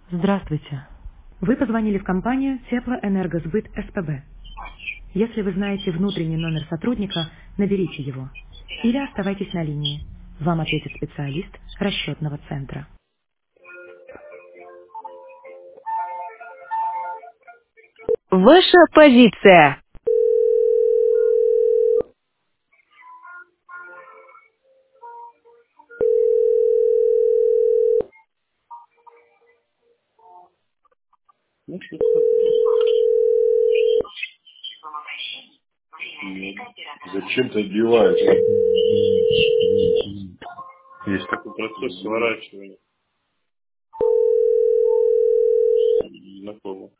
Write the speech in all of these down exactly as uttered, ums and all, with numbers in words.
Здравствуйте. Вы позвонили в компанию Теплоэнергосбыт СПБ. Если вы знаете внутренний номер сотрудника, наберите его. Или оставайтесь на линии. Вам ответит специалист расчетного центра. Ваша позиция. Ну, что-то ну, зачем ты отбиваешь? Есть такой процесс сворачивания. Знакомо.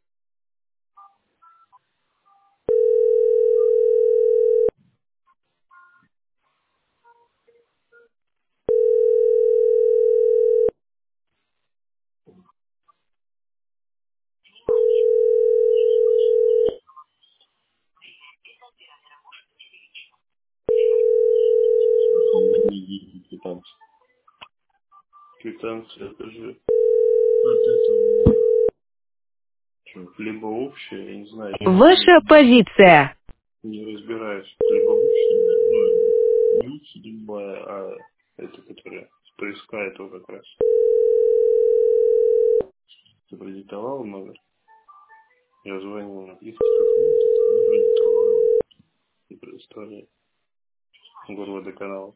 Квитанция. Квитанция, это же от этого. Что, либо общее, я не знаю, я Ваша не, позиция. не разбираюсь. Либо общее, ну, не общее, либо, а это, которое с поиска этого как раз. Ты продиктовал номер? Я звонил на триста не продиктовал. И предоставляю. Горводоканал.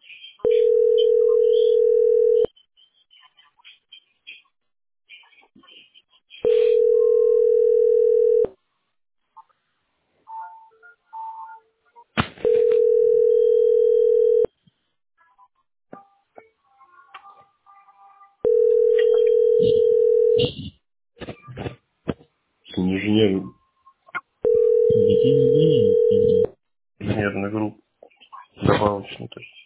Инженер, инженерная группа. Добавочно то есть.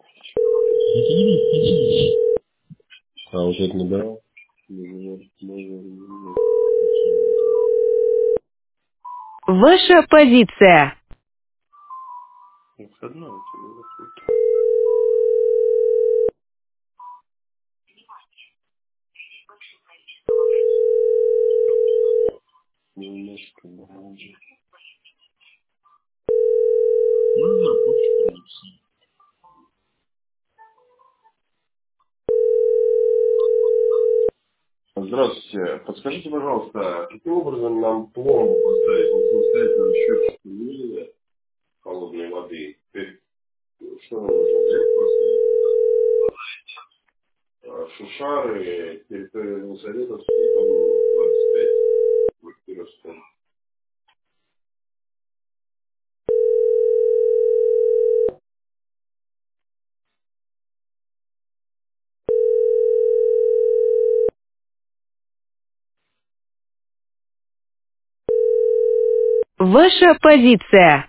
А вот это набирал? Инженер, инженер. Ваша позиция. Выходной у тебя выходит. Немножко менеджер. Ну, да, почта. Здравствуйте. Подскажите, пожалуйста, каким образом нам пломбу поставить на самостоятельный счетчик измерения холодной воды? То есть, что нам нужно взять просто? А, Шушары, территория Елизаветовской, дом двадцать пять, квартира сто. Ваша позиция.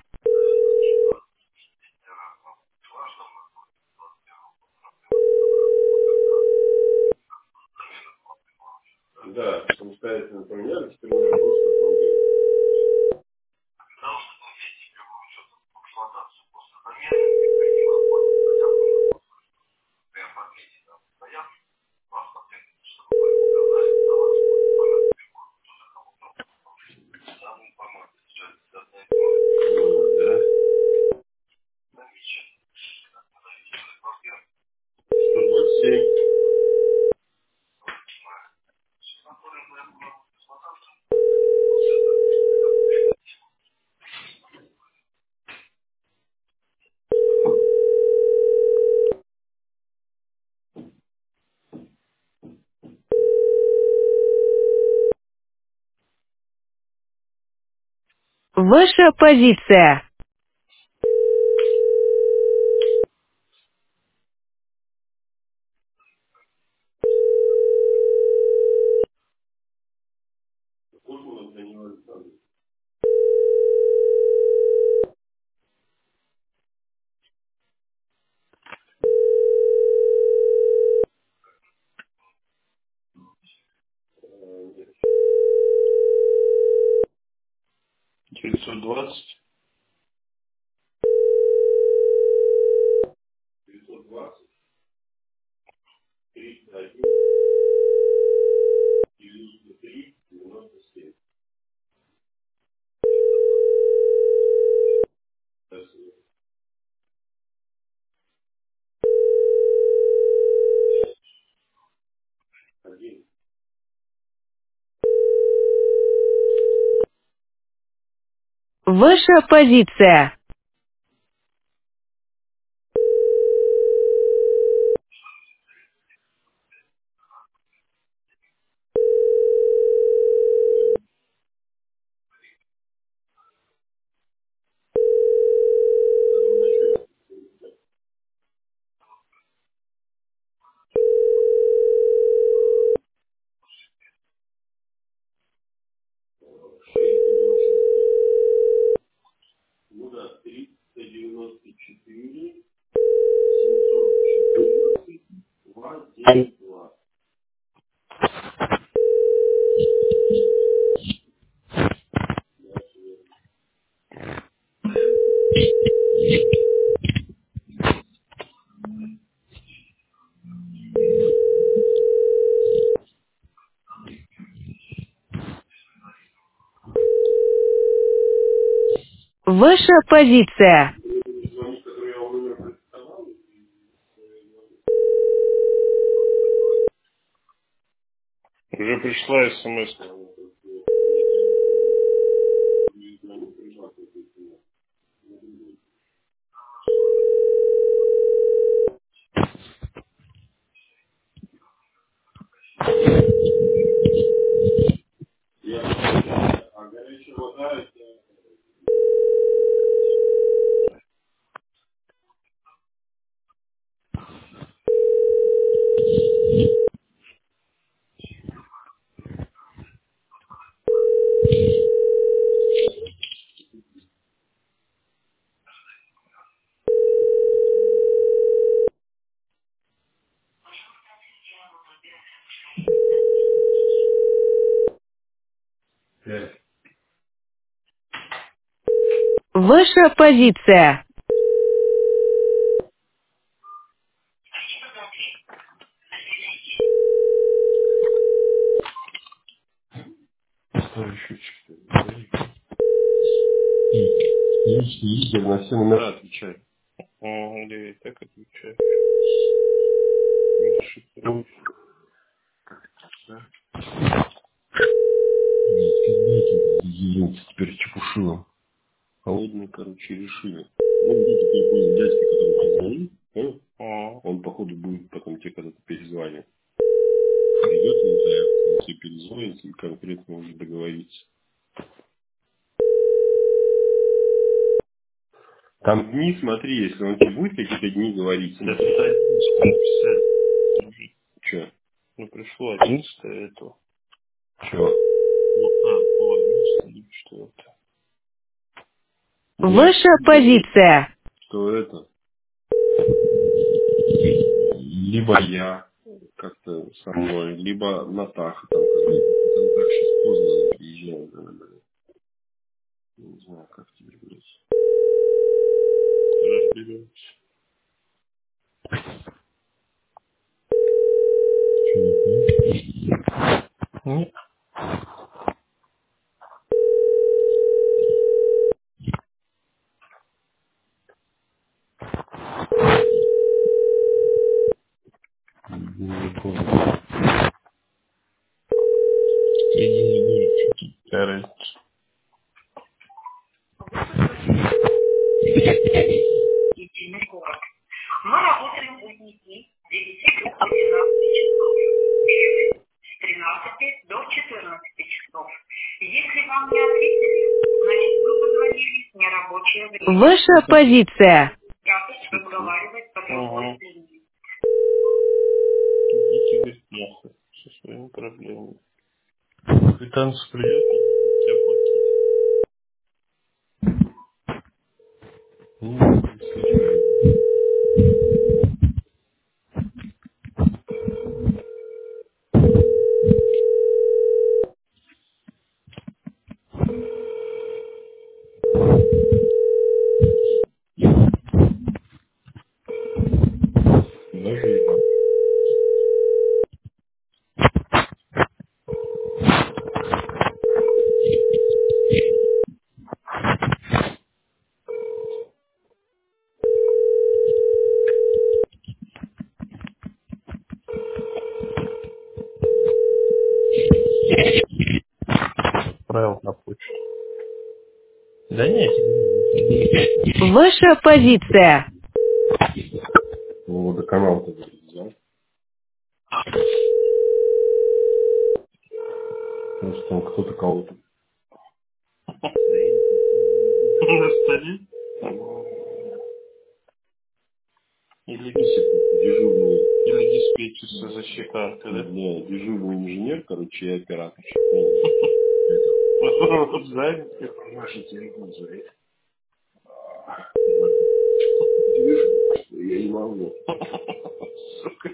Да, самостоятельно поменяли, теперь нужно просто пломбировать. Вот, да. сто двадцать семь. Ваша позиция. Кузман Данила Александрович. девятьсот двадцать. девятьсот двадцать. триста один. Ваша позиция. Ну да, триста девяносто четыре, семьсот четырнадцать, два девять два. Ваша позиция. Звоник, который я вам номер представлял. Уже пришла смс. Я, а горячая вода это... Пять. Ваша позиция. Что еще четыре? Если на все номера отвечает. Ага, да, и так отвечаю. Ну, да. Извините, теперь чепушило. Холодный, короче, решили. Ну, вот это телефон дядьки, который позвонил, понял? А. Он, походу, будет потом тебе когда-то перезвонить. Придет он за он тебе перезвонит и конкретно уже договориться. Там дни, смотри, если он тебе будет какие-то дни говорить. Да, это одиннадцатое написали. Че? Ну, пришло одиннадцатое это. Че? Ну, а, по одиннадцатое, что это? Ваша позиция. Что это? Либо я как-то со мной, либо Натаха там какая-то. Там так сейчас поздно приезжает, блин. Не знаю, как тебе, блядь. Разберемся. Нет. Не понял. Я не буду чуть-чуть старать. Мы работаем будние дни с девяти до двенадцати часов, с тринадцати до четырнадцати часов. Если вам не ответили, значит вы позвонили в нерабочее время. Ваша позиция. Пятый, разговаривать по другой линии. Идите, говорит, плохо со своими проблемами. Квитанция придет, тебе платить. Ну, кстати, даже и отправил на почту. Да нет. Ваша позиция. Ну, водоканал-то взял. Может, там кто-то кого-то. На столе? Или дежурный. Или диспетчерская защита, да? Не, дежурный инженер, короче, и оператор. Занят? Наши телефоны. Я не могу. Сука.